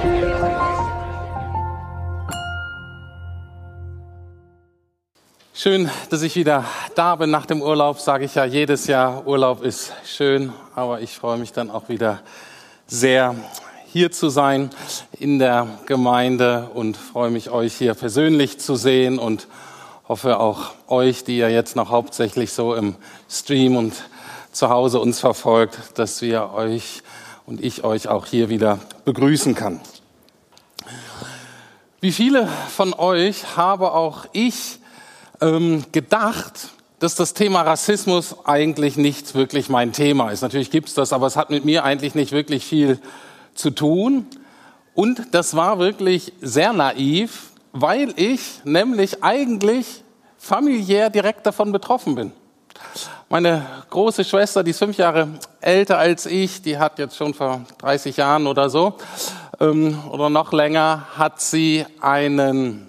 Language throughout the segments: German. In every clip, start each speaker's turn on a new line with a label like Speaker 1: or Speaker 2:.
Speaker 1: Schön, dass ich wieder da bin nach dem Urlaub, sage ich ja jedes Jahr. Urlaub ist schön, aber ich freue mich dann auch wieder sehr, hier zu sein in der Gemeinde und freue mich, euch hier persönlich zu sehen und hoffe auch euch, die ihr jetzt noch hauptsächlich so im Stream und zu Hause uns verfolgt, dass wir euch und ich euch auch hier wieder begrüßen kann. Wie viele von euch habe auch ich gedacht, dass das Thema Rassismus eigentlich nicht wirklich mein Thema ist. Natürlich gibt's das, aber es hat mit mir eigentlich nicht wirklich viel zu tun. Und das war wirklich sehr naiv, weil ich nämlich eigentlich familiär direkt davon betroffen bin. Meine große Schwester, die ist 5 Jahre älter als ich, die hat jetzt schon vor 30 Jahren oder so, oder noch länger, hat sie einen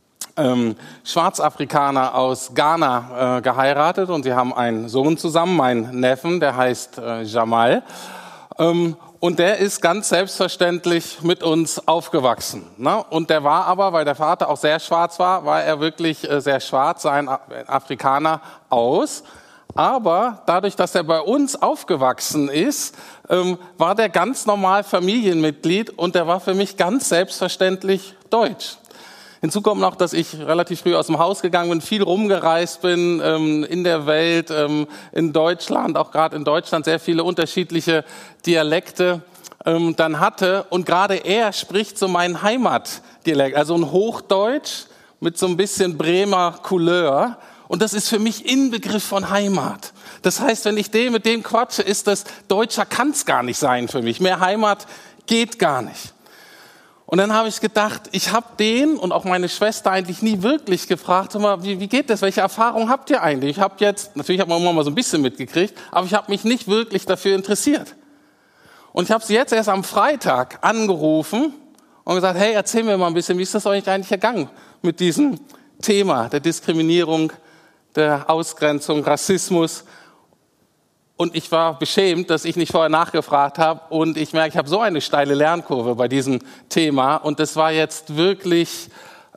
Speaker 1: Schwarzafrikaner aus Ghana geheiratet und sie haben einen Sohn zusammen, einen Neffen, der heißt Jamal. Und der ist ganz selbstverständlich mit uns aufgewachsen. Ne? Und der war aber, weil der Vater auch sehr schwarz war, war er wirklich sehr schwarz, sah ein Afrikaner aus. Aber dadurch, dass er bei uns aufgewachsen ist, war der ganz normal Familienmitglied und der war für mich ganz selbstverständlich deutsch. Hinzu kommt noch, dass ich relativ früh aus dem Haus gegangen bin, viel rumgereist bin in der Welt, in Deutschland, auch gerade in Deutschland sehr viele unterschiedliche Dialekte dann hatte. Und gerade er spricht so meinen Heimatdialekt, also ein Hochdeutsch mit so ein bisschen Bremer Couleur. Und das ist für mich Inbegriff von Heimat. Das heißt, wenn ich mit dem quatsche, ist das Deutscher, kann's gar nicht sein für mich. Mehr Heimat geht gar nicht. Und dann habe ich gedacht, ich habe den und auch meine Schwester eigentlich nie wirklich gefragt, wie geht das, welche Erfahrung habt ihr eigentlich? Natürlich hat man immer mal so ein bisschen mitgekriegt, aber ich habe mich nicht wirklich dafür interessiert. Und ich habe sie jetzt erst am Freitag angerufen und gesagt, hey, erzähl mir mal ein bisschen, wie ist das euch eigentlich ergangen mit diesem Thema der Diskriminierung, der Ausgrenzung, Rassismus? Und ich war beschämt, dass ich nicht vorher nachgefragt habe. Und ich merke, ich habe so eine steile Lernkurve bei diesem Thema. Und das war jetzt wirklich,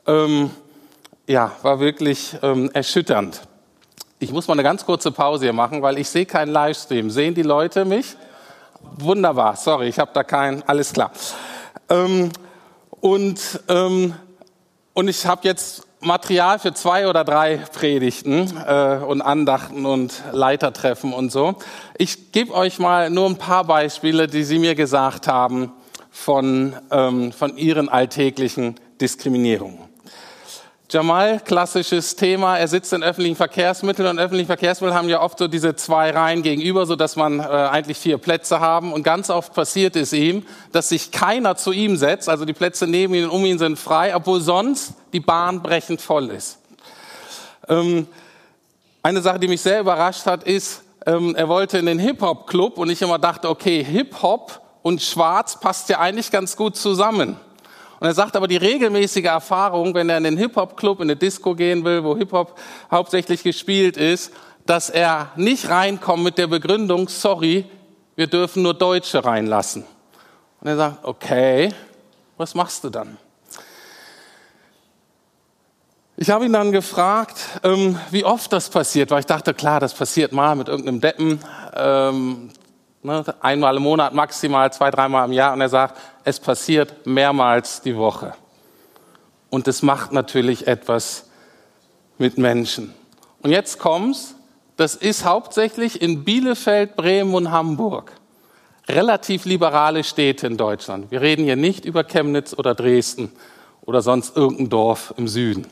Speaker 1: erschütternd. Ich muss mal eine ganz kurze Pause hier machen, weil ich sehe keinen Livestream. Sehen die Leute mich? Wunderbar, sorry, ich habe da keinen, alles klar. Und ich habe jetzt Material für 2 oder 3 Predigten und Andachten und Leitertreffen und so. Ich gebe euch mal nur ein paar Beispiele, die sie mir gesagt haben von ihren alltäglichen Diskriminierungen. Jamal, klassisches Thema, er sitzt in öffentlichen Verkehrsmitteln und öffentliche Verkehrsmittel haben ja oft so diese 2 Reihen gegenüber, so dass man eigentlich 4 Plätze haben und ganz oft passiert es ihm, dass sich keiner zu ihm setzt, also die Plätze neben ihm und um ihn sind frei, obwohl sonst die Bahn brechend voll ist. Eine Sache, die mich sehr überrascht hat, ist, er wollte in den Hip-Hop-Club und ich immer dachte, okay, Hip-Hop und Schwarz passt ja eigentlich ganz gut zusammen. Und er sagt aber, die regelmäßige Erfahrung, wenn er in den Hip-Hop-Club, in eine Disco gehen will, wo Hip-Hop hauptsächlich gespielt ist, dass er nicht reinkommt mit der Begründung, sorry, wir dürfen nur Deutsche reinlassen. Und er sagt, okay, was machst du dann? Ich habe ihn dann gefragt, wie oft das passiert, weil ich dachte, klar, das passiert mal mit irgendeinem Deppen, einmal im Monat, maximal 2-3 Mal im Jahr. Und er sagt, es passiert mehrmals die Woche. Und es macht natürlich etwas mit Menschen. Und jetzt kommt's, das ist hauptsächlich in Bielefeld, Bremen und Hamburg. Relativ liberale Städte in Deutschland. Wir reden hier nicht über Chemnitz oder Dresden oder sonst irgendein Dorf im Süden.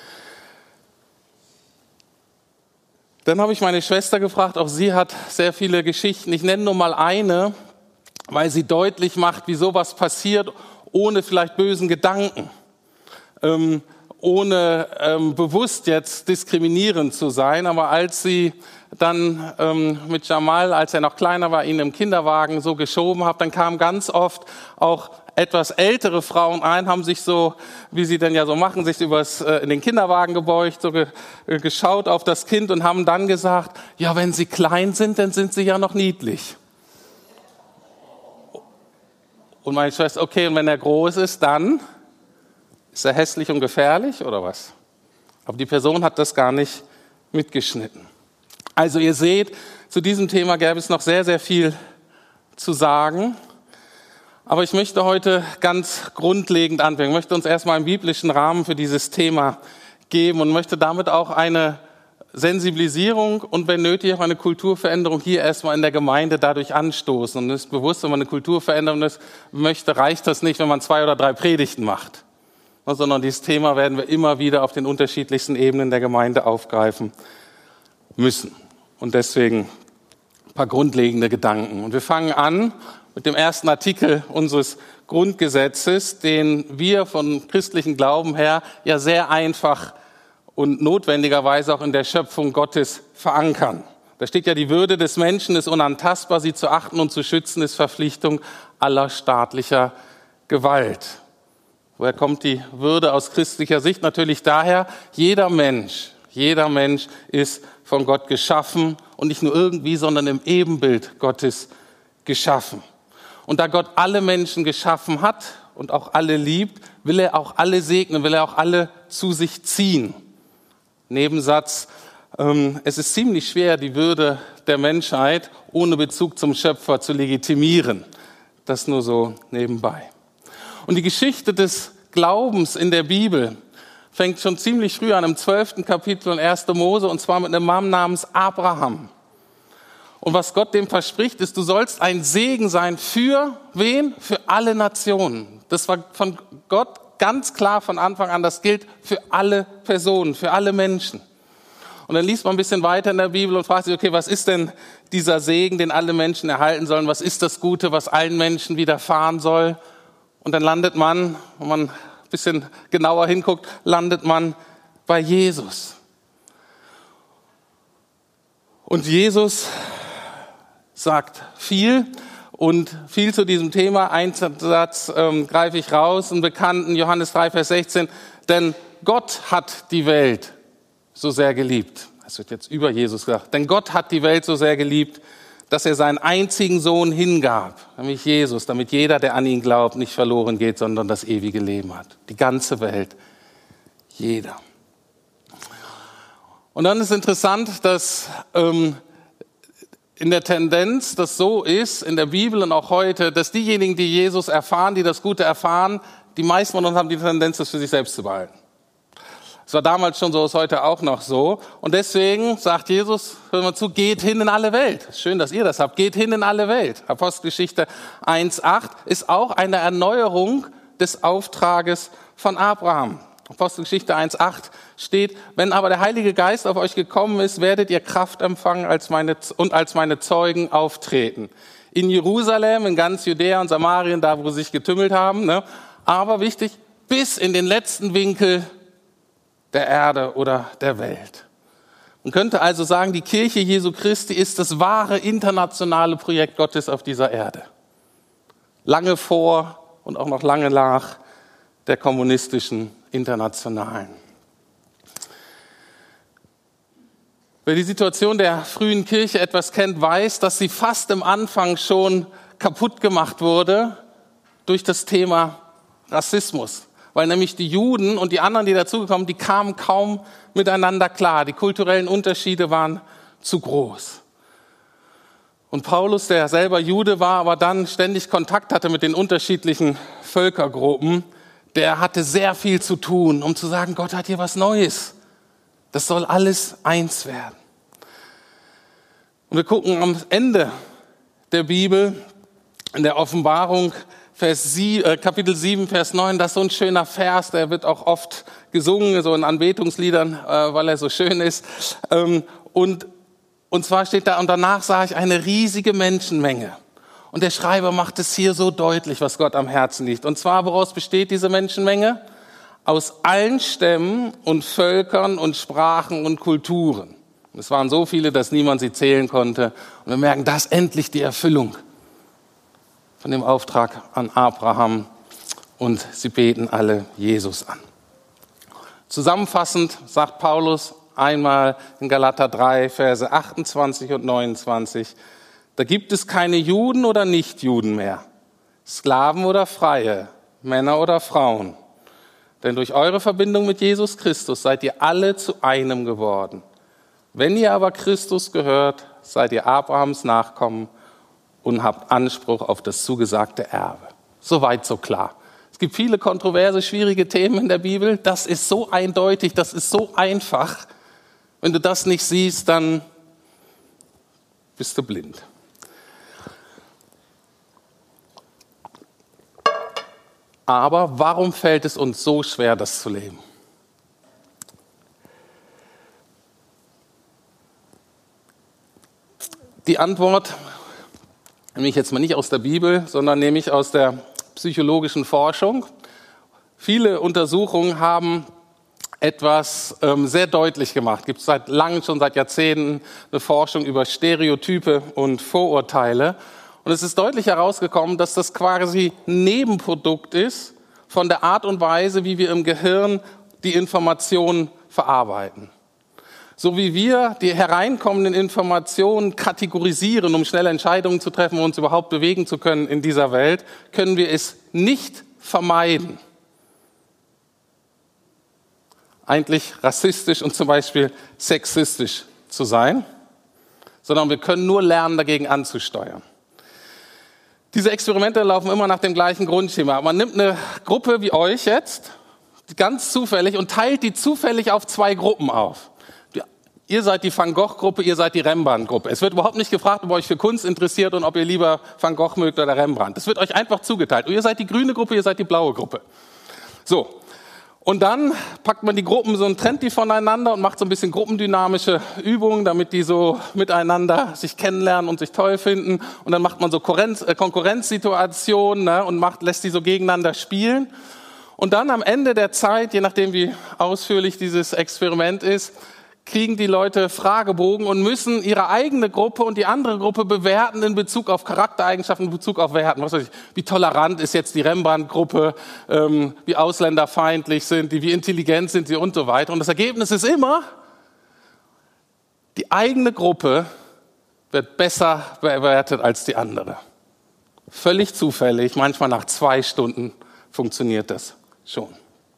Speaker 1: Dann habe ich meine Schwester gefragt, auch sie hat sehr viele Geschichten. Ich nenne nur mal eine, weil sie deutlich macht, wie sowas passiert, ohne vielleicht bösen Gedanken, ohne bewusst jetzt diskriminierend zu sein. Aber als sie dann mit Jamal, als er noch kleiner war, ihn im Kinderwagen so geschoben hat, dann kamen ganz oft auch etwas ältere Frauen ein, haben sich so, wie sie denn ja so machen, sich in den Kinderwagen gebeugt, so geschaut auf das Kind und haben dann gesagt, ja, wenn sie klein sind, dann sind sie ja noch niedlich. Und meine Schwester, okay, und wenn er groß ist, dann ist er hässlich und gefährlich oder was? Aber die Person hat das gar nicht mitgeschnitten. Also ihr seht, zu diesem Thema gäbe es noch sehr, sehr viel zu sagen. Aber ich möchte heute ganz grundlegend anfangen. Ich möchte uns erstmal einen biblischen Rahmen für dieses Thema geben und möchte damit auch eine Sensibilisierung und wenn nötig auch eine Kulturveränderung hier erstmal in der Gemeinde dadurch anstoßen. Und es ist bewusst, wenn man eine Kulturveränderung möchte, reicht das nicht, wenn man 2 oder 3 Predigten macht. Sondern dieses Thema werden wir immer wieder auf den unterschiedlichsten Ebenen der Gemeinde aufgreifen müssen. Und deswegen ein paar grundlegende Gedanken. Und wir fangen an mit dem ersten Artikel unseres Grundgesetzes, den wir von christlichen Glauben her ja sehr einfach und notwendigerweise auch in der Schöpfung Gottes verankern. Da steht ja, die Würde des Menschen ist unantastbar, sie zu achten und zu schützen ist Verpflichtung aller staatlicher Gewalt. Woher kommt die Würde aus christlicher Sicht? Natürlich daher, jeder Mensch ist von Gott geschaffen und nicht nur irgendwie, sondern im Ebenbild Gottes geschaffen. Und da Gott alle Menschen geschaffen hat und auch alle liebt, will er auch alle segnen, will er auch alle zu sich ziehen. Nebensatz, es ist ziemlich schwer, die Würde der Menschheit ohne Bezug zum Schöpfer zu legitimieren. Das nur so nebenbei. Und die Geschichte des Glaubens in der Bibel fängt schon ziemlich früh an, im 12. Kapitel in 1. Mose, und zwar mit einem Mann namens Abraham. Und was Gott dem verspricht, ist, du sollst ein Segen sein für wen? Für alle Nationen. Das war von Gott ganz klar von Anfang an, das gilt für alle Personen, für alle Menschen. Und dann liest man ein bisschen weiter in der Bibel und fragt sich, okay, was ist denn dieser Segen, den alle Menschen erhalten sollen? Was ist das Gute, was allen Menschen widerfahren soll? Und dann landet man, wenn man ein bisschen genauer hinguckt, landet man bei Jesus. Und Jesus sagt viel und viel zu diesem Thema. Ein Satz greife ich raus, einen bekannten, Johannes 3, Vers 16. Denn Gott hat die Welt so sehr geliebt. Das wird jetzt über Jesus gesagt. Denn Gott hat die Welt so sehr geliebt, dass er seinen einzigen Sohn hingab, nämlich Jesus, damit jeder, der an ihn glaubt, nicht verloren geht, sondern das ewige Leben hat. Die ganze Welt. Jeder. Und dann ist interessant, dass in der Tendenz das so ist, in der Bibel und auch heute, dass diejenigen, die Jesus erfahren, die das Gute erfahren, die meisten von uns haben die Tendenz, das für sich selbst zu behalten. Das war damals schon so, ist heute auch noch so. Und deswegen sagt Jesus, hör mal zu, geht hin in alle Welt. Schön, dass ihr das habt. Geht hin in alle Welt. Apostelgeschichte 1,8 ist auch eine Erneuerung des Auftrages von Abraham. Apostelgeschichte 1,8 steht, wenn aber der Heilige Geist auf euch gekommen ist, werdet ihr Kraft empfangen als meine Zeugen auftreten. In Jerusalem, in ganz Judäa und Samarien, da wo sie sich getümmelt haben, ne? Aber wichtig, bis in den letzten Winkel der Erde oder der Welt. Man könnte also sagen, die Kirche Jesu Christi ist das wahre internationale Projekt Gottes auf dieser Erde. Lange vor und auch noch lange nach der kommunistischen Internationalen. Wer die Situation der frühen Kirche etwas kennt, weiß, dass sie fast im Anfang schon kaputt gemacht wurde durch das Thema Rassismus. Weil nämlich die Juden und die anderen, die dazugekommen, die kamen kaum miteinander klar. Die kulturellen Unterschiede waren zu groß. Und Paulus, der selber Jude war, aber dann ständig Kontakt hatte mit den unterschiedlichen Völkergruppen, der hatte sehr viel zu tun, um zu sagen, Gott hat hier was Neues. Das soll alles eins werden. Und wir gucken am Ende der Bibel, in der Offenbarung, Kapitel 7, Vers 9, das ist so ein schöner Vers, der wird auch oft gesungen, so in Anbetungsliedern, weil er so schön ist. Und zwar steht da, und danach sah ich eine riesige Menschenmenge. Und der Schreiber macht es hier so deutlich, was Gott am Herzen liegt. Und zwar, woraus besteht diese Menschenmenge? Aus allen Stämmen und Völkern und Sprachen und Kulturen. Es waren so viele, dass niemand sie zählen konnte. Und wir merken, das ist endlich die Erfüllung von dem Auftrag an Abraham. Und sie beten alle Jesus an. Zusammenfassend sagt Paulus einmal in Galater 3, Verse 28 und 29, da gibt es keine Juden oder Nichtjuden mehr, Sklaven oder Freie, Männer oder Frauen. Denn durch eure Verbindung mit Jesus Christus seid ihr alle zu einem geworden. Wenn ihr aber Christus gehört, seid ihr Abrahams Nachkommen und habt Anspruch auf das zugesagte Erbe. Soweit, so klar. Es gibt viele kontroverse, schwierige Themen in der Bibel. Das ist so eindeutig, das ist so einfach. Wenn du das nicht siehst, dann bist du blind. Aber warum fällt es uns so schwer, das zu leben? Die Antwort nehme ich jetzt mal nicht aus der Bibel, sondern nehme ich aus der psychologischen Forschung. Viele Untersuchungen haben etwas sehr deutlich gemacht. Es gibt seit langem, schon seit Jahrzehnten, eine Forschung über Stereotype und Vorurteile. Und es ist deutlich herausgekommen, dass das quasi ein Nebenprodukt ist von der Art und Weise, wie wir im Gehirn die Informationen verarbeiten. So wie wir die hereinkommenden Informationen kategorisieren, um schnelle Entscheidungen zu treffen und uns überhaupt bewegen zu können in dieser Welt, können wir es nicht vermeiden, eigentlich rassistisch und zum Beispiel sexistisch zu sein, sondern wir können nur lernen, dagegen anzusteuern. Diese Experimente laufen immer nach dem gleichen Grundschema. Man nimmt eine Gruppe wie euch jetzt, ganz zufällig, und teilt die zufällig auf 2 Gruppen auf. Ihr seid die Van Gogh-Gruppe, ihr seid die Rembrandt-Gruppe. Es wird überhaupt nicht gefragt, ob ihr euch für Kunst interessiert und ob ihr lieber Van Gogh mögt oder Rembrandt. Es wird euch einfach zugeteilt. Und ihr seid die grüne Gruppe, ihr seid die blaue Gruppe. So. Und dann packt man die Gruppen so und trennt die voneinander und macht so ein bisschen gruppendynamische Übungen, damit die so miteinander sich kennenlernen und sich toll finden. Und dann macht man so Konkurrenzsituationen, ne, und lässt die so gegeneinander spielen. Und dann am Ende der Zeit, je nachdem wie ausführlich dieses Experiment ist, kriegen die Leute Fragebogen und müssen ihre eigene Gruppe und die andere Gruppe bewerten in Bezug auf Charaktereigenschaften, in Bezug auf Werten. Was weiß ich, wie tolerant ist jetzt die Rembrandt-Gruppe, wie ausländerfeindlich sind die, wie intelligent sind sie und so weiter. Und das Ergebnis ist immer, die eigene Gruppe wird besser bewertet als die andere. Völlig zufällig, manchmal nach 2 Stunden funktioniert das schon.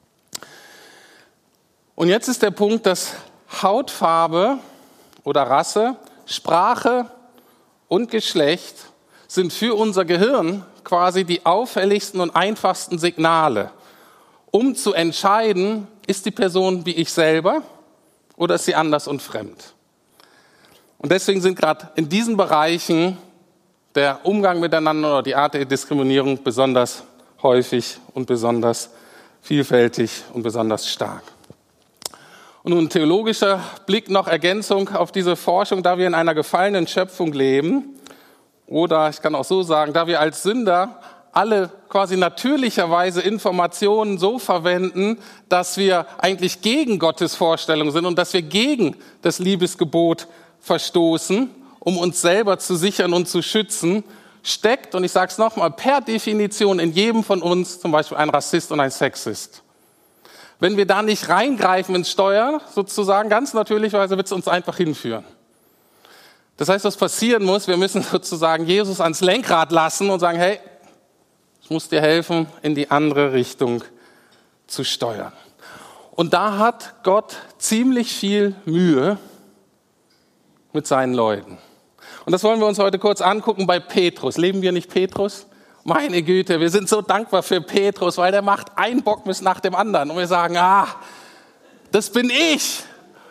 Speaker 1: Und jetzt ist der Punkt, dass Hautfarbe oder Rasse, Sprache und Geschlecht sind für unser Gehirn quasi die auffälligsten und einfachsten Signale, um zu entscheiden, ist die Person wie ich selber oder ist sie anders und fremd. Und deswegen sind gerade in diesen Bereichen der Umgang miteinander oder die Art der Diskriminierung besonders häufig und besonders vielfältig und besonders stark. Und nun ein theologischer Blick noch, Ergänzung auf diese Forschung, da wir in einer gefallenen Schöpfung leben, oder ich kann auch so sagen, da wir als Sünder alle quasi natürlicherweise Informationen so verwenden, dass wir eigentlich gegen Gottes Vorstellung sind und dass wir gegen das Liebesgebot verstoßen, um uns selber zu sichern und zu schützen, steckt, und ich sage es nochmal, per Definition in jedem von uns zum Beispiel ein Rassist und ein Sexist. Wenn wir da nicht reingreifen ins Steuer, sozusagen, ganz natürlicherweise wird es uns einfach hinführen. Das heißt, was passieren muss, wir müssen sozusagen Jesus ans Lenkrad lassen und sagen, hey, ich muss dir helfen, in die andere Richtung zu steuern. Und da hat Gott ziemlich viel Mühe mit seinen Leuten. Und das wollen wir uns heute kurz angucken bei Petrus. Leben wir nicht Petrus? Meine Güte, wir sind so dankbar für Petrus, weil der macht einen Bockmist nach dem anderen. Und wir sagen, das bin ich.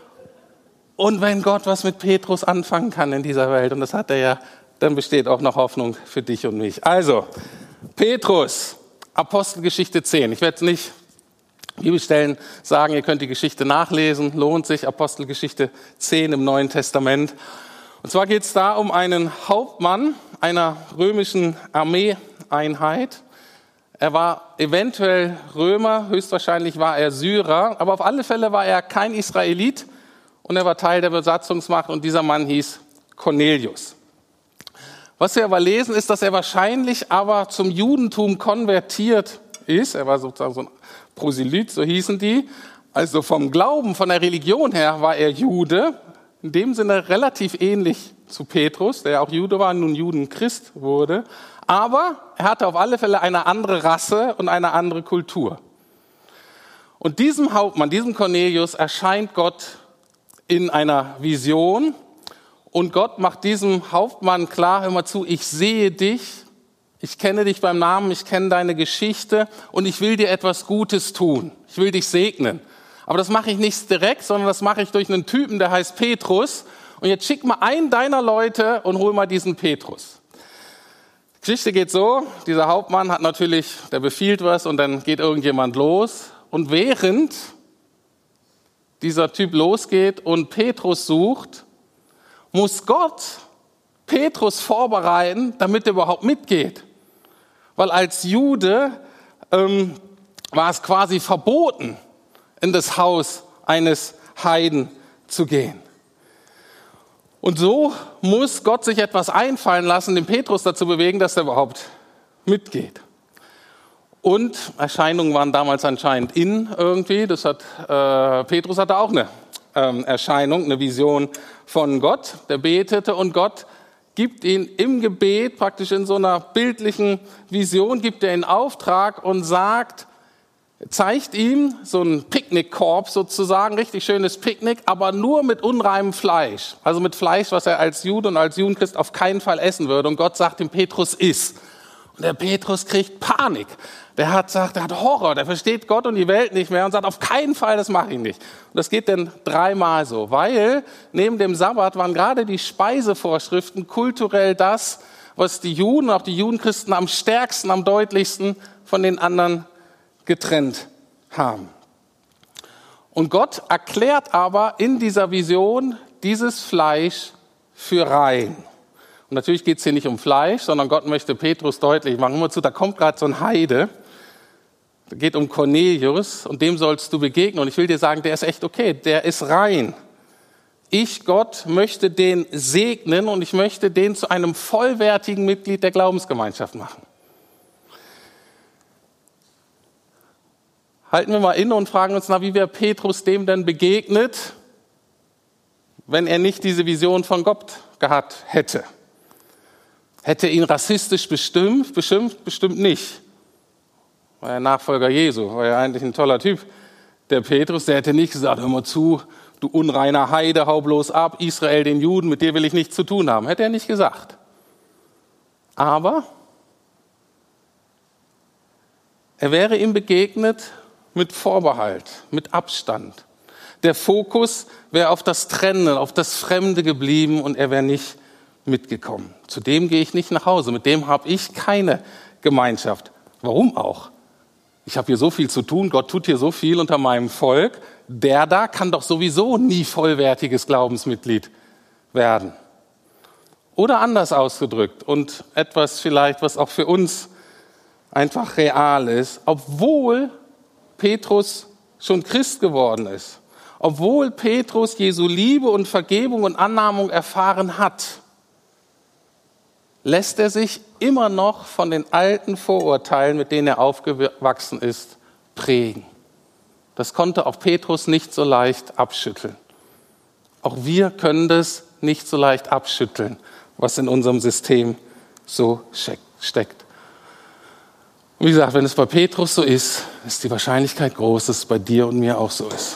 Speaker 1: Und wenn Gott was mit Petrus anfangen kann in dieser Welt, und das hat er ja, dann besteht auch noch Hoffnung für dich und mich. Also, Petrus, Apostelgeschichte 10. Ich werde nicht Bibelstellen sagen, ihr könnt die Geschichte nachlesen, lohnt sich, Apostelgeschichte 10 im Neuen Testament. Und zwar geht es da um einen Hauptmann einer römischen Armeeeinheit. Er war eventuell Römer, höchstwahrscheinlich war er Syrer, aber auf alle Fälle war er kein Israelit und er war Teil der Besatzungsmacht und dieser Mann hieß Cornelius. Was wir aber lesen, ist, dass er wahrscheinlich aber zum Judentum konvertiert ist. Er war sozusagen so ein Proselyt, so hießen die. Also vom Glauben, von der Religion her war er Jude, in dem Sinne relativ ähnlich zu Petrus, der ja auch Jude war, nun Judenchrist wurde. Aber er hatte auf alle Fälle eine andere Rasse und eine andere Kultur. Und diesem Hauptmann, diesem Cornelius, erscheint Gott in einer Vision. Und Gott macht diesem Hauptmann klar, hör mal zu, ich sehe dich, ich kenne dich beim Namen, ich kenne deine Geschichte und ich will dir etwas Gutes tun. Ich will dich segnen. Aber das mache ich nicht direkt, sondern das mache ich durch einen Typen, der heißt Petrus. Und jetzt schick mal einen deiner Leute und hol mal diesen Petrus. Die Geschichte geht so, dieser Hauptmann hat natürlich, der befiehlt was und dann geht irgendjemand los. Und während dieser Typ losgeht und Petrus sucht, muss Gott Petrus vorbereiten, damit er überhaupt mitgeht. Weil als Jude war es quasi verboten, in das Haus eines Heiden zu gehen. Und so muss Gott sich etwas einfallen lassen, den Petrus dazu bewegen, dass er überhaupt mitgeht. Und Erscheinungen waren damals anscheinend irgendwie. Petrus hatte auch eine Erscheinung, eine Vision von Gott, der betete und Gott gibt ihn im Gebet, praktisch in so einer bildlichen Vision, gibt er in Auftrag und zeigt ihm so einen Picknickkorb sozusagen, richtig schönes Picknick, aber nur mit unreinem Fleisch. Also mit Fleisch, was er als Jude und als Judenchrist auf keinen Fall essen würde. Und Gott sagt dem Petrus, iss. Und der Petrus kriegt Panik. Der hat Horror, der versteht Gott und die Welt nicht mehr und sagt, auf keinen Fall, das mache ich nicht. Und das geht dann 3-mal so, weil neben dem Sabbat waren gerade die Speisevorschriften kulturell das, was die Juden, auch die Judenchristen am stärksten, am deutlichsten von den anderen getrennt haben. Und Gott erklärt aber in dieser Vision dieses Fleisch für rein. Und natürlich geht es hier nicht um Fleisch, sondern Gott möchte Petrus deutlich machen. Hör mal zu, da kommt gerade so ein Heide, da geht um Cornelius und dem sollst du begegnen. Und ich will dir sagen, der ist echt okay, der ist rein. Ich, Gott, möchte den segnen und ich möchte den zu einem vollwertigen Mitglied der Glaubensgemeinschaft machen. Halten wir mal inne und fragen uns, wie wäre Petrus dem denn begegnet, wenn er nicht diese Vision von Gott gehabt hätte? Hätte er ihn rassistisch beschimpft? Bestimmt nicht. War ja Nachfolger Jesu, war ja eigentlich ein toller Typ. Der Petrus, der hätte nicht gesagt, hör mal zu, du unreiner Heide, hau bloß ab, Israel den Juden, mit dir will ich nichts zu tun haben. Hätte er nicht gesagt. Aber er wäre ihm begegnet mit Vorbehalt, mit Abstand. Der Fokus wäre auf das Trennen, auf das Fremde geblieben und er wäre nicht mitgekommen. Zu dem gehe ich nicht nach Hause, mit dem habe ich keine Gemeinschaft. Warum auch? Ich habe hier so viel zu tun, Gott tut hier so viel unter meinem Volk. Der da kann doch sowieso nie vollwertiges Glaubensmitglied werden. Oder anders ausgedrückt und etwas vielleicht, was auch für uns einfach real ist, obwohl Petrus schon Christ geworden ist, obwohl Petrus Jesu Liebe und Vergebung und Annahmung erfahren hat, lässt er sich immer noch von den alten Vorurteilen, mit denen er aufgewachsen ist, prägen. Das konnte auch Petrus nicht so leicht abschütteln. Auch wir können das nicht so leicht abschütteln, was in unserem System so steckt. Und wie gesagt, wenn es bei Petrus so ist, ist die Wahrscheinlichkeit groß, dass es bei dir und mir auch so ist.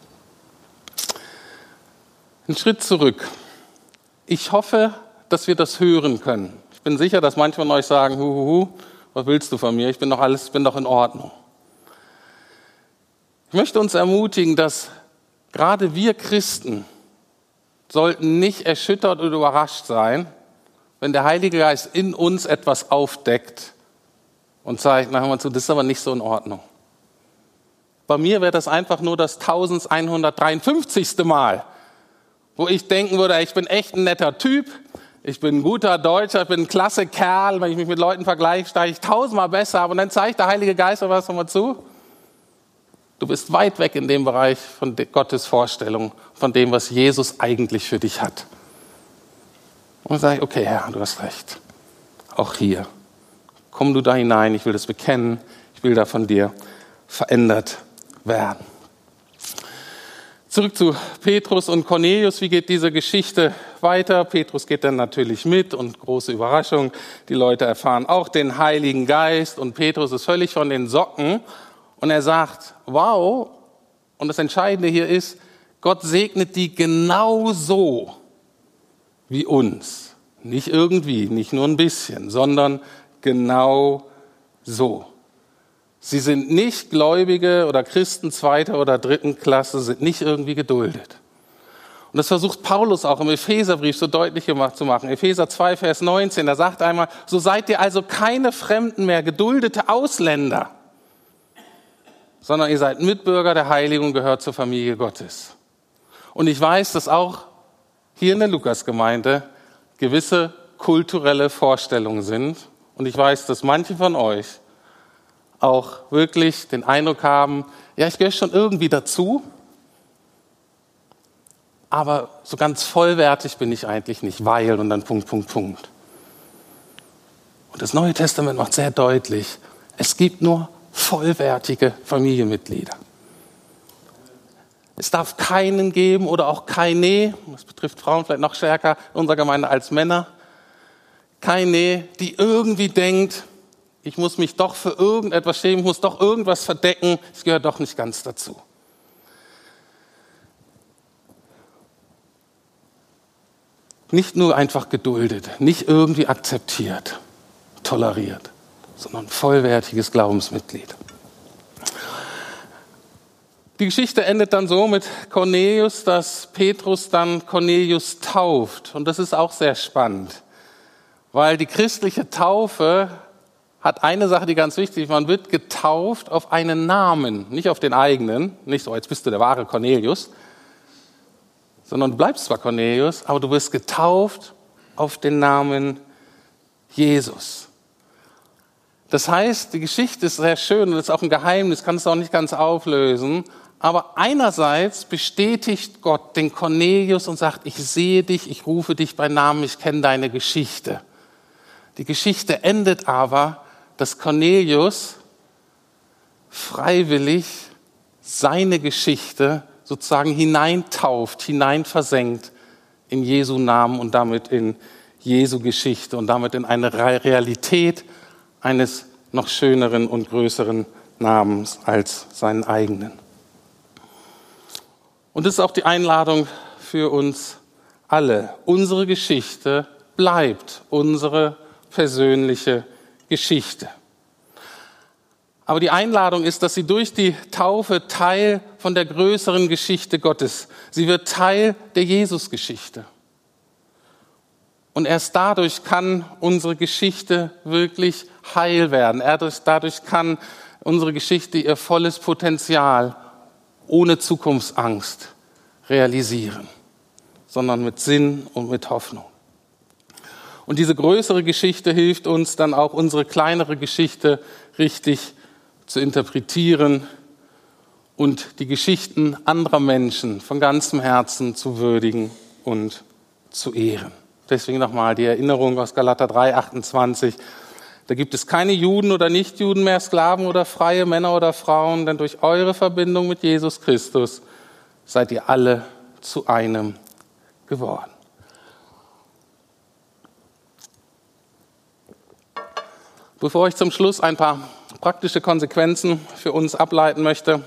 Speaker 1: Einen Schritt zurück. Ich hoffe, dass wir das hören können. Ich bin sicher, dass manche von euch sagen, was willst du von mir? Ich bin doch in Ordnung. Ich möchte uns ermutigen, dass gerade wir Christen sollten nicht erschüttert oder überrascht sein, wenn der Heilige Geist in uns etwas aufdeckt und zeigt, hör mal zu, das ist aber nicht so in Ordnung. Bei mir wäre das einfach nur das 1153. Mal, wo ich denken würde, ich bin echt ein netter Typ, ich bin ein guter Deutscher, ich bin ein klasse Kerl, wenn ich mich mit Leuten vergleiche, steige ich 1000-mal besser, aber dann zeigt der Heilige Geist was mal zu. Du bist weit weg in dem Bereich von Gottes Vorstellung, von dem, was Jesus eigentlich für dich hat. Und dann sage ich, okay, Herr, du hast recht. Auch hier. Komm du da hinein, ich will das bekennen, ich will da von dir verändert werden. Zurück zu Petrus und Cornelius. Wie geht diese Geschichte weiter? Petrus geht dann natürlich mit und große Überraschung. Die Leute erfahren auch den Heiligen Geist und Petrus ist völlig von den Socken und er sagt, wow, und das Entscheidende hier ist, Gott segnet die genau so wie uns. Nicht irgendwie, nicht nur ein bisschen, sondern genau so. Sie sind nicht Gläubige oder Christen zweiter oder dritten Klasse, sind nicht irgendwie geduldet. Und das versucht Paulus auch im Epheserbrief so deutlich zu machen. Epheser 2, Vers 19, da sagt einmal, so seid ihr also keine Fremden mehr, geduldete Ausländer, sondern ihr seid Mitbürger der Heiligen und gehört zur Familie Gottes. Und ich weiß, dass auch hier in der Lukasgemeinde gewisse kulturelle Vorstellungen sind. Und ich weiß, dass manche von euch auch wirklich den Eindruck haben, ja, ich gehöre schon irgendwie dazu, aber so ganz vollwertig bin ich eigentlich nicht, weil und dann Punkt. Und das Neue Testament macht sehr deutlich, es gibt nur vollwertige Familienmitglieder. Es darf keinen geben oder auch keine, das betrifft Frauen vielleicht noch stärker in unserer Gemeinde als Männer, keine, die irgendwie denkt, ich muss mich doch für irgendetwas schämen, ich muss doch irgendwas verdecken, ich gehöre doch nicht ganz dazu. Nicht nur einfach geduldet, nicht irgendwie akzeptiert, toleriert, sondern vollwertiges Glaubensmitglied. Die Geschichte endet dann so mit Cornelius, dass Petrus dann Cornelius tauft. Und das ist auch sehr spannend, weil die christliche Taufe hat eine Sache, die ganz wichtig ist. Man wird getauft auf einen Namen, nicht auf den eigenen. Nicht so, jetzt bist du der wahre Cornelius, sondern du bleibst zwar Cornelius, aber du wirst getauft auf den Namen Jesus. Das heißt, die Geschichte ist sehr schön und ist auch ein Geheimnis, kann es auch nicht ganz auflösen. Aber einerseits bestätigt Gott den Cornelius und sagt, ich sehe dich, ich rufe dich bei Namen, ich kenne deine Geschichte. Die Geschichte endet aber, dass Cornelius freiwillig seine Geschichte sozusagen hineintauft, hineinversenkt in Jesu Namen und damit in Jesu Geschichte und damit in eine Realität eines noch schöneren und größeren Namens als seinen eigenen. Und das ist auch die Einladung für uns alle. Unsere Geschichte bleibt unsere persönliche Geschichte. Aber die Einladung ist, dass sie durch die Taufe Teil von der größeren Geschichte Gottes. Sie wird Teil der Jesusgeschichte. Und erst dadurch kann unsere Geschichte wirklich heil werden. Dadurch kann unsere Geschichte ihr volles Potenzial ohne Zukunftsangst realisieren, sondern mit Sinn und mit Hoffnung. Und diese größere Geschichte hilft uns dann auch, unsere kleinere Geschichte richtig zu interpretieren und die Geschichten anderer Menschen von ganzem Herzen zu würdigen und zu ehren. Deswegen nochmal die Erinnerung aus Galater 3, 28. Da gibt es keine Juden oder Nichtjuden mehr, Sklaven oder Freie, Männer oder Frauen, denn durch eure Verbindung mit Jesus Christus seid ihr alle zu einem geworden. Bevor ich zum Schluss ein paar praktische Konsequenzen für uns ableiten möchte,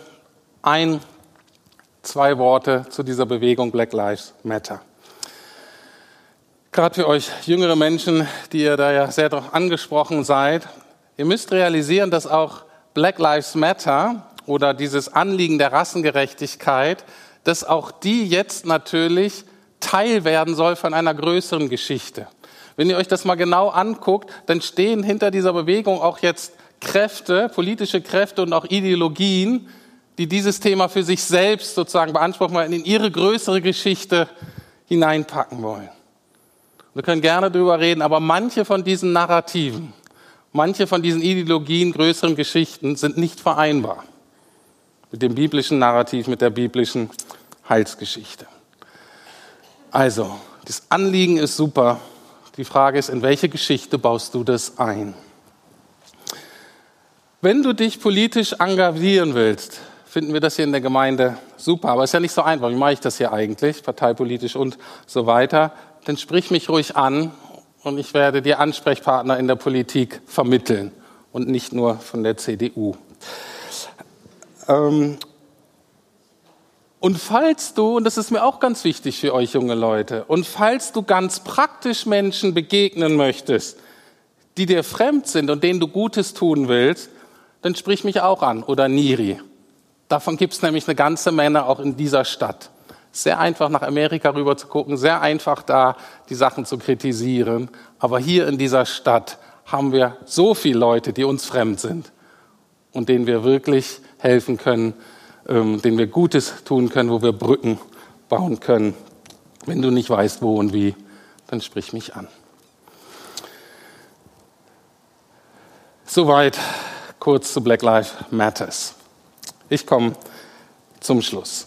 Speaker 1: 2 Worte zu dieser Bewegung Black Lives Matter. Gerade für euch jüngere Menschen, die ihr da ja sehr drauf angesprochen seid, ihr müsst realisieren, dass auch Black Lives Matter oder dieses Anliegen der Rassengerechtigkeit, dass auch die jetzt natürlich Teil werden soll von einer größeren Geschichte. Wenn ihr euch das mal genau anguckt, dann stehen hinter dieser Bewegung auch jetzt Kräfte, politische Kräfte und auch Ideologien, die dieses Thema für sich selbst sozusagen beanspruchen wollen, in ihre größere Geschichte hineinpacken wollen. Wir können gerne darüber reden, aber manche von diesen Narrativen, manche von diesen Ideologien, größeren Geschichten sind nicht vereinbar mit dem biblischen Narrativ, mit der biblischen Heilsgeschichte. Also, das Anliegen ist super. Die Frage ist, in welche Geschichte baust du das ein? Wenn du dich politisch engagieren willst, finden wir das hier in der Gemeinde super. Aber es ist ja nicht so einfach. Wie mache ich das hier eigentlich, parteipolitisch und so weiter? Dann sprich mich ruhig an und ich werde dir Ansprechpartner in der Politik vermitteln und nicht nur von der CDU. Und falls du, und das ist mir auch ganz wichtig für euch junge Leute, und falls du ganz praktisch Menschen begegnen möchtest, die dir fremd sind und denen du Gutes tun willst, dann sprich mich auch an oder Niri. Davon gibt es nämlich eine ganze Menge auch in dieser Stadt. Sehr einfach nach Amerika rüber zu gucken, sehr einfach da die Sachen zu kritisieren. Aber hier in dieser Stadt haben wir so viele Leute, die uns fremd sind und denen wir wirklich helfen können, denen wir Gutes tun können, wo wir Brücken bauen können. Wenn du nicht weißt, wo und wie, dann sprich mich an. Soweit kurz zu Black Lives Matters. Ich komme zum Schluss.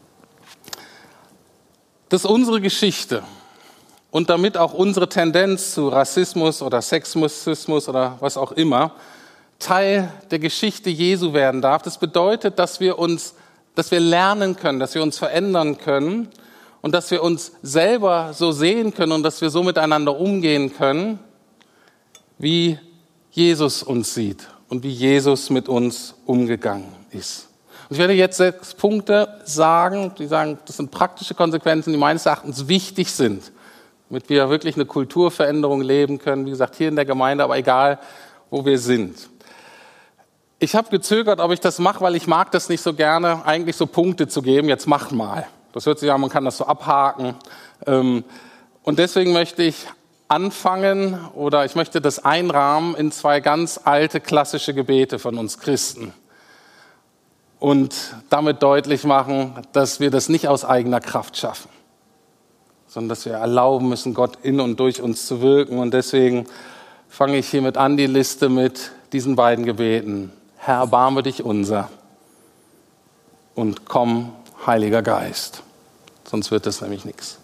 Speaker 1: Das ist unsere Geschichte und damit auch unsere Tendenz zu Rassismus oder Sexismus oder was auch immer Teil der Geschichte Jesu werden darf. Das bedeutet, dass wir lernen können, dass wir uns verändern können und dass wir uns selber so sehen können und dass wir so miteinander umgehen können, wie Jesus uns sieht und wie Jesus mit uns umgegangen ist. Und ich werde jetzt 6 Punkte sagen, die sagen, das sind praktische Konsequenzen, die meines Erachtens wichtig sind, damit wir wirklich eine Kulturveränderung leben können, wie gesagt, hier in der Gemeinde, aber egal, wo wir sind. Ich habe gezögert, ob ich das mache, weil ich mag das nicht so gerne, eigentlich so Punkte zu geben, jetzt mach mal. Das hört sich an, man kann das so abhaken. Und deswegen möchte ich anfangen oder ich möchte das einrahmen in 2 ganz alte klassische Gebete von uns Christen. Und damit deutlich machen, dass wir das nicht aus eigener Kraft schaffen, sondern dass wir erlauben müssen, Gott in und durch uns zu wirken. Und deswegen fange ich hiermit an, die Liste mit diesen beiden Gebeten. Herr, erbarme dich unser und komm, Heiliger Geist. Sonst wird das nämlich nichts.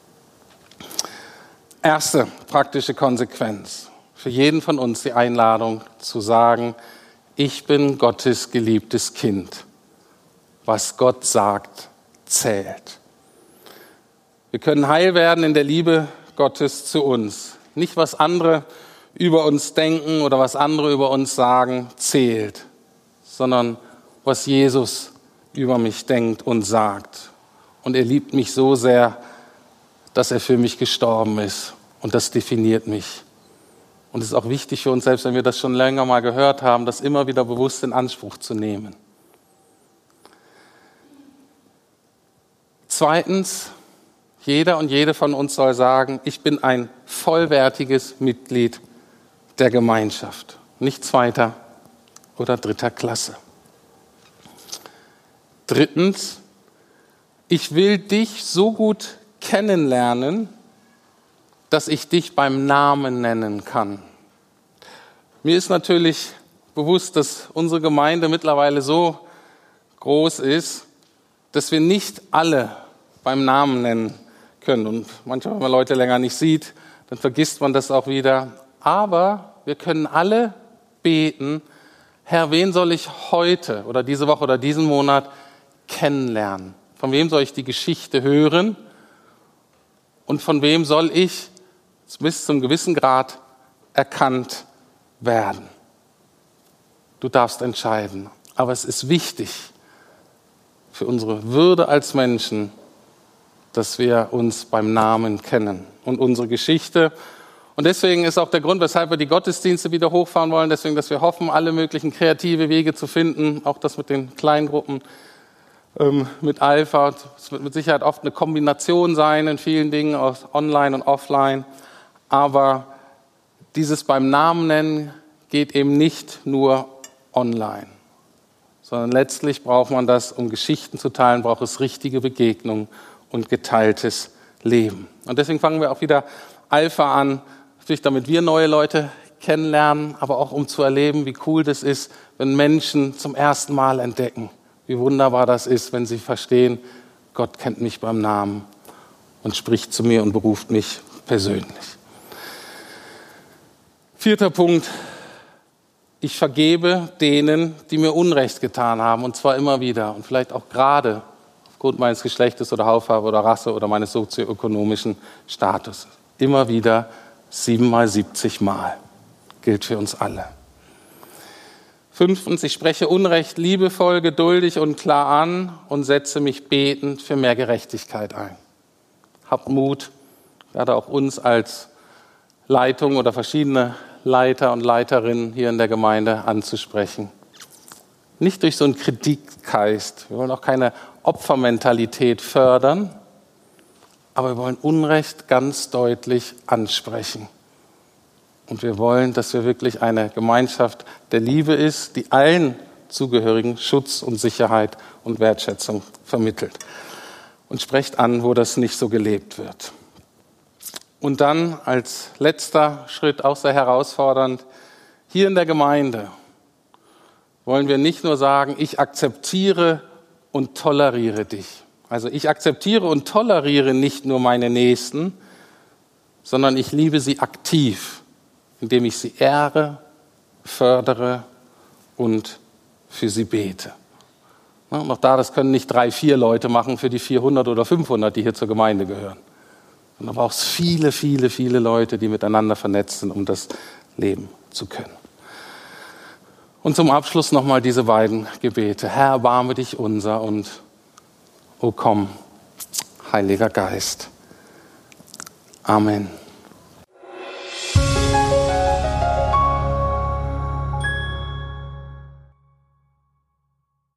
Speaker 1: Erste praktische Konsequenz. Für jeden von uns die Einladung zu sagen, ich bin Gottes geliebtes Kind. Was Gott sagt, zählt. Wir können heil werden in der Liebe Gottes zu uns. Nicht, was andere über uns denken oder was andere über uns sagen, zählt, sondern was Jesus über mich denkt und sagt. Und er liebt mich so sehr, dass er für mich gestorben ist. Und das definiert mich. Und es ist auch wichtig für uns selbst, wenn wir das schon länger mal gehört haben, das immer wieder bewusst in Anspruch zu nehmen. Zweitens, jeder und jede von uns soll sagen, ich bin ein vollwertiges Mitglied der Gemeinschaft, nicht 2. oder 3. Klasse. Drittens, ich will dich so gut kennenlernen, dass ich dich beim Namen nennen kann. Mir ist natürlich bewusst, dass unsere Gemeinde mittlerweile so groß ist, dass wir nicht alle beim Namen nennen können. Und manchmal, wenn man Leute länger nicht sieht, dann vergisst man das auch wieder. Aber wir können alle beten, Herr, wen soll ich heute oder diese Woche oder diesen Monat kennenlernen? Von wem soll ich die Geschichte hören? Und von wem soll ich bis zum gewissen Grad erkannt werden? Du darfst entscheiden. Aber es ist wichtig für unsere Würde als Menschen, dass wir uns beim Namen kennen und unsere Geschichte. Und deswegen ist auch der Grund, weshalb wir die Gottesdienste wieder hochfahren wollen, deswegen, dass wir hoffen, alle möglichen kreative Wege zu finden, auch das mit den Kleingruppen, mit Alpha. Es wird mit Sicherheit oft eine Kombination sein in vielen Dingen, aus Online und Offline. Aber dieses beim Namen nennen geht eben nicht nur online, sondern letztlich braucht man das, um Geschichten zu teilen, braucht es richtige Begegnungen und geteiltes Leben. Und deswegen fangen wir auch wieder Alpha an, natürlich damit wir neue Leute kennenlernen, aber auch um zu erleben, wie cool das ist, wenn Menschen zum ersten Mal entdecken, wie wunderbar das ist, wenn sie verstehen, Gott kennt mich beim Namen und spricht zu mir und beruft mich persönlich. 4. Punkt, ich vergebe denen, die mir Unrecht getan haben, und zwar immer wieder und vielleicht auch gerade aufgrund meines Geschlechtes oder Hautfarbe oder Rasse oder meines sozioökonomischen Status. Immer wieder 7 mal 70 Mal. Gilt für uns alle. 5. Ich spreche Unrecht liebevoll, geduldig und klar an und setze mich betend für mehr Gerechtigkeit ein. Habt Mut, gerade auch uns als Leitung oder verschiedene Leiter und Leiterinnen hier in der Gemeinde anzusprechen. Nicht durch so einen Kritikgeist. Wir wollen auch keine Opfermentalität fördern, aber wir wollen Unrecht ganz deutlich ansprechen. Und wir wollen, dass wir wirklich eine Gemeinschaft der Liebe ist, die allen Zugehörigen Schutz und Sicherheit und Wertschätzung vermittelt. Und sprecht an, wo das nicht so gelebt wird. Und dann als letzter Schritt, auch sehr herausfordernd, hier in der Gemeinde wollen wir nicht nur sagen, ich akzeptiere und toleriere dich. Also ich akzeptiere und toleriere nicht nur meine Nächsten, sondern ich liebe sie aktiv, indem ich sie ehre, fördere und für sie bete. Und auch das können nicht 3, 4 Leute machen für die 400 oder 500, die hier zur Gemeinde gehören. Und da braucht es viele, viele, viele Leute, die miteinander vernetzt sind, um das leben zu können. Und zum Abschluss nochmal diese beiden Gebete. Herr, erbarme dich unser und O komm, Heiliger Geist. Amen.